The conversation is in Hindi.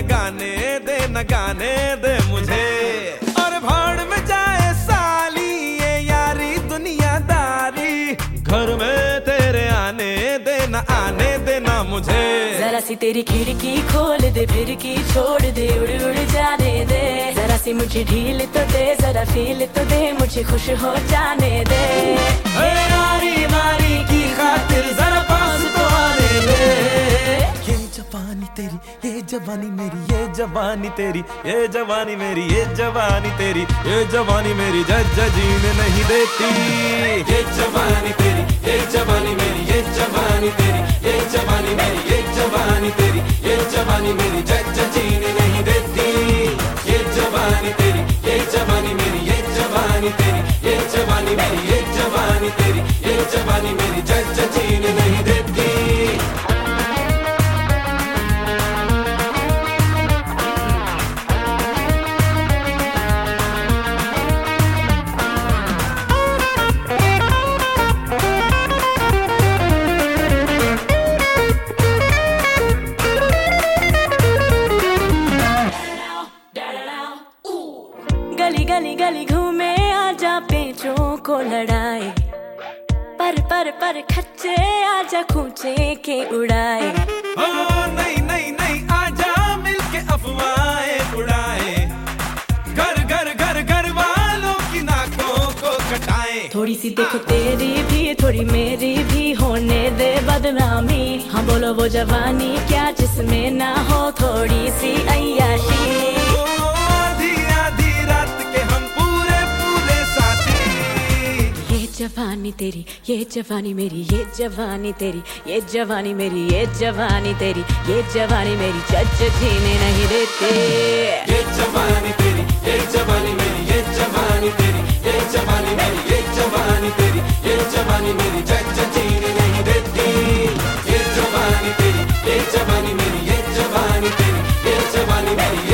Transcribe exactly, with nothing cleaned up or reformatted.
न गाने दे न गाने दे मुझे। और भाड़ में जाए साली ये यारी दुनियादारी, घर में तेरे आने दे न आने देना मुझे। जरा सी तेरी खिड़की खोल दे, फिर की छोड़ दे, उड़ उड़ जाने दे। जरा सी मुझे ढील तो दे, जरा फील तो दे, मुझे खुश हो जाने दे। यारी मारी की खातिर जरा पास तो आने दे। ये जवानी तेरी, ये जवानी मेरी, ये जवानी तेरी, ये जवानी मेरी, ये जवानी तेरी, ये जवानी मेरी जज जीने नहीं देती। ये जवानी तेरी, ये जवानी मेरी, ये जवानी तेरी, ये जवानी मेरी, ये जवानी तेरी, ये जवानी मेरी जज जीने नहीं देती। ये जवानी तेरी, ये जवानी मेरी, ये जवानी तेरी, ये जवानी मेरी, ये जवानी तेरी, ये जवानी मेरी जज जीने नहीं देती। गली गली गली घूमे आजा पेचों को लड़ाए, पर पर पर खच्चे आजा खूंचे के उड़ाए। ओ नहीं नहीं नहीं आजा मिलके अफवाहें उड़ाए, घर घर घर घर वालों की नाकों को कटाए। थोड़ी सी देख तेरी भी थोड़ी मेरी भी होने दे बदनामी। हाँ बोलो वो जवानी क्या जिसमें ना हो थोड़ी सी अय्याशी। जवानी तेरी, ये जवानी मेरी, ये जवानी तेरी, ये जवानी मेरी, ये जवानी तेरी, ये जवानी मेरी जज जीने नहीं देते। ये जवानी तेरी, ये जवानी मेरी, ये जवानी तेरी, ये जवानी मेरी, ये जवानी तेरी, ये जवानी मेरी जज जीने नहीं देती। ये जवानी तेरी, ये जवानी मेरी, ये जवानी तेरी, ये जवानी मेरी।